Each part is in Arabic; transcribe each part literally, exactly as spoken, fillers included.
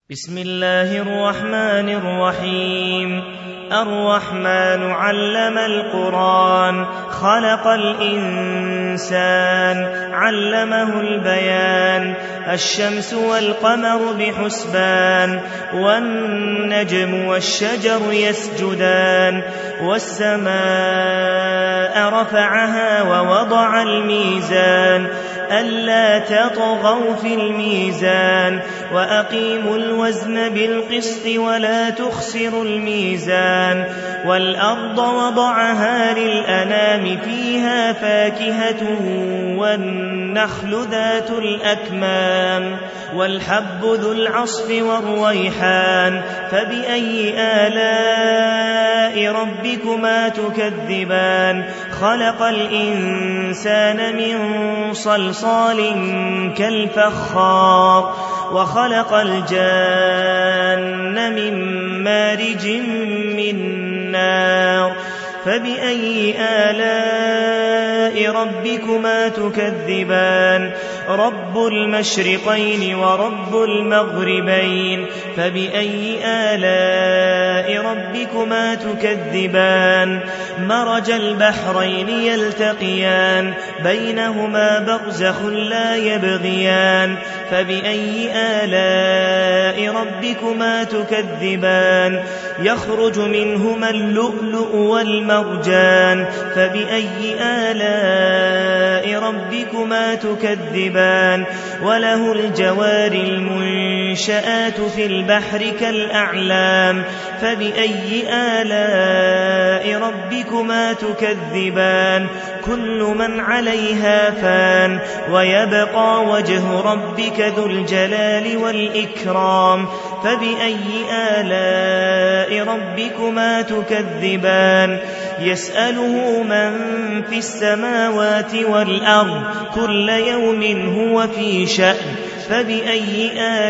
بسم الله الرحمن الرحيم الرحمن علم القرآن خلق الإنسان علمه البيان الشمس والقمر بحسبان والنجم والشجر يسجدان والسماء رفعها ووضع الميزان ألا تطغوا في الميزان وأقيموا الوزن بالقسط ولا تخسروا الميزان والأرض وضعها للأنام فيها فاكهة والنخل ذات الأكمام والحب ذو العصف والريحان فبأي آلاء ربكما تكذبان خلق الإنسان من صلصال كالفخار وخلق الجان من مارج من نار فبأي آلاء ربكما تكذبان رب المشرقين ورب المغربين فبأي آلاء ربكما تكذبان مرج البحرين يلتقيان بينهما برزخ لا يبغيان فبأي آلاء ربكما تكذبان يخرج منهما اللؤلؤ والمرجان فبأي آلاء ربكما تكذبان وله الجوار المنشآت في البحر كالأعلام فبأي آلاء ربكما تكذبان كل من عليها فان ويبقى وجه ربك ذو الجلال والإكرام فبأي آلاء ربكما تكذبان يسأله من في السماوات والأرض كل يوم هو في شأن فبأي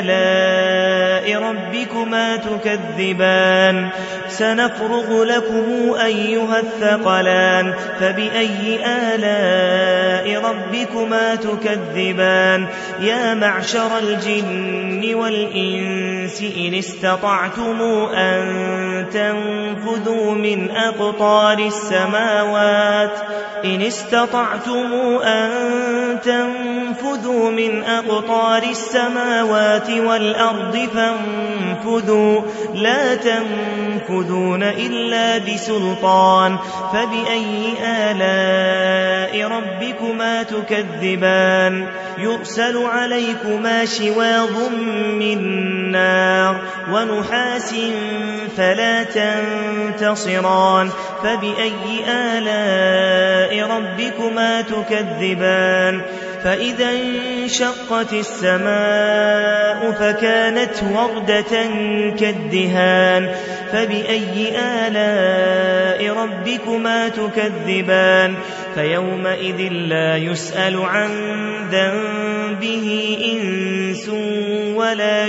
آلاء ربكما تكذبان سنفرغ لكم أيها الثقلان فبأي آلاء ربكما تكذبان يا معشر الجن والإنس إن استطعتم أن تنفذوا من أقطار السماوات إن استطعتم أن تنفذوا من أقطار السماوات والأرض فانفذوا لا تنفذون إلا بسلطان فبأي آلاء ربكما تكذبان يرسل عليكما شواظ من نار ونحاس فلا تنتصران فبأي آلاء ربكما تكذبان فإذا انشقت السماء فكانت وردة كالدهان فبأي آلاء ربكما تكذبان فيومئذ لا يسأل عن ذنبه إنس ولا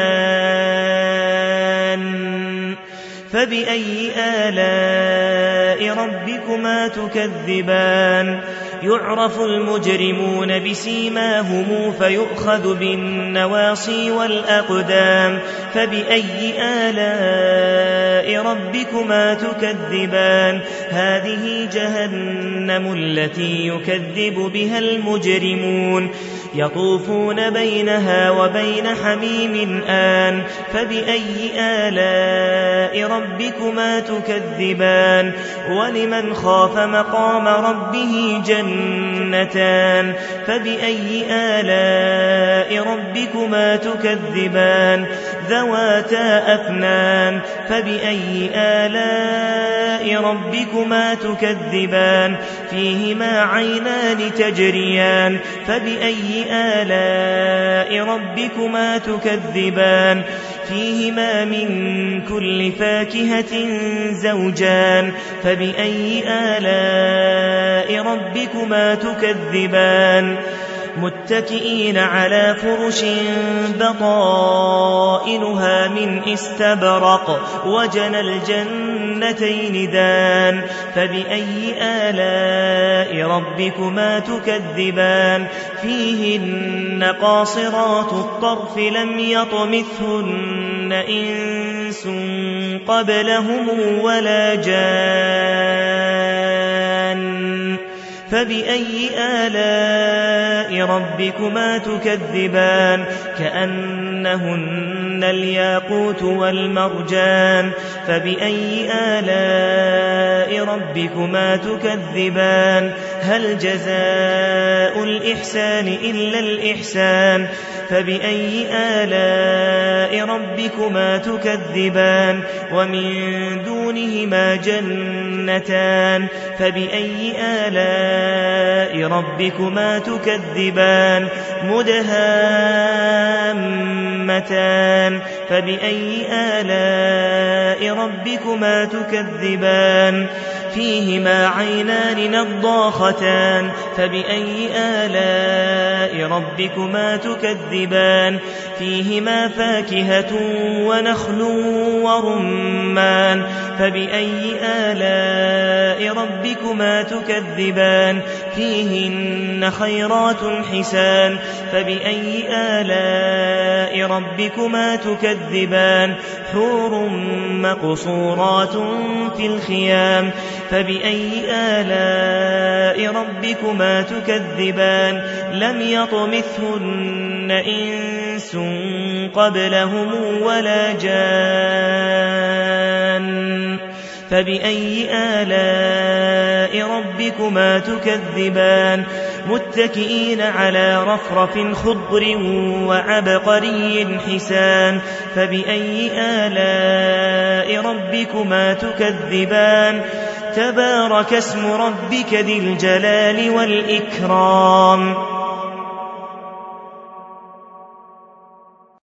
جان فبأي آلاء ربكما تكذبان يعرف المجرمون بسيماهم فيؤخذ بالنواصي والأقدام فبأي آلاء ربكما تكذبان هذه جهنم التي يكذب بها المجرمون يطوفون بينها وبين حميم آن فبأي آلاء ربكما تكذبان ولمن خاف مقام ربه جنتان فبأي آلاء ربكما تكذبان ذواتا أفنان فبأي آلاء ربكما تكذبان فيهما عينان تجريان فبأي آلاء ربكما تكذبان فيهما من كل فاكهة زوجان فبأي آلاء ربكما تكذبان متكئين على فرش بطائنها من استبرق وجنى الجنتين دان فبأي آلاء ربكما تكذبان فيهن قاصرات الطرف لم يطمثهن إنس قبلهم ولا جان فبأي آلاء ربكما تكذبان كأنهن الياقوت والمرجان فبأي آلاء ربكما تكذبان هل جزاء الإحسان إلا الإحسان فبأي آلاء ربكما تكذبان ومن دونهما جنتان فبأي آلاء ربكما تكذبان مدهامتان فبأي آلاء ربكما تكذبان فيهما عينان نضاختان فبأي آلاء ربكما تكذبان فيهما فاكهة ونخل ورمان فبأي آلاء ربكما تكذبان فيهن خيرات حسان فبأي آلاء ربكما تكذبان حور مقصورات في الخيام فبأي آلاء ربكما تكذبان لم يطمثهن إنس قبلهم ولا جان فبأي آلاء ربكما تكذبان متكئين على رفرف خضر وعبقري حسان فبأي آلاء ربكما تكذبان تبارك اسم ربك ذي الجلال والإكرام